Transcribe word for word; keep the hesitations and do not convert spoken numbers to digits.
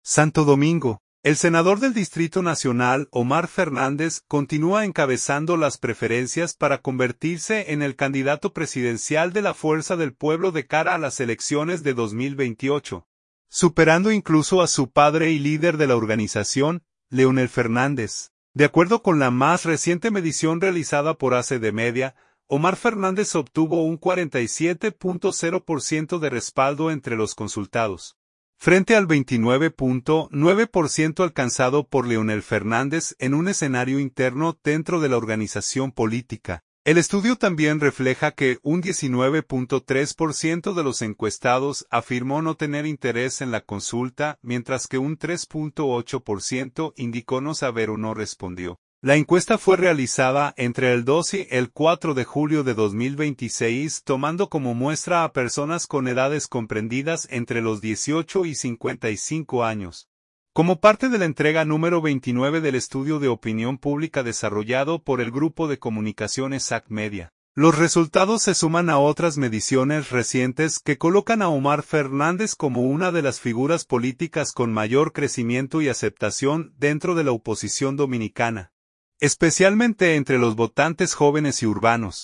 Santo Domingo. El senador del Distrito Nacional, Omar Fernández, continúa encabezando las preferencias para convertirse en el candidato presidencial de la Fuerza del Pueblo de cara a las elecciones de dos mil veintiocho, superando incluso a su padre y líder de la organización, Leonel Fernández. De acuerdo con la más reciente medición realizada por A C D Media, Omar Fernández obtuvo un cuarenta y siete punto cero por ciento de respaldo entre los consultados, frente al veintinueve punto nueve por ciento alcanzado por Leonel Fernández en un escenario interno dentro de la organización política. El estudio también refleja que un diecinueve punto tres por ciento de los encuestados afirmó no tener interés en la consulta, mientras que un tres punto ocho por ciento indicó no saber o no respondió. La encuesta fue realizada entre el dos y el cuatro de julio de dos mil veintiséis, tomando como muestra a personas con edades comprendidas entre los dieciocho y cincuenta y cinco años. Como parte de la entrega número veintinueve del estudio de opinión pública desarrollado por el grupo de comunicaciones A C Media, los resultados se suman a otras mediciones recientes que colocan a Omar Fernández como una de las figuras políticas con mayor crecimiento y aceptación dentro de la oposición dominicana, especialmente entre los votantes jóvenes y urbanos.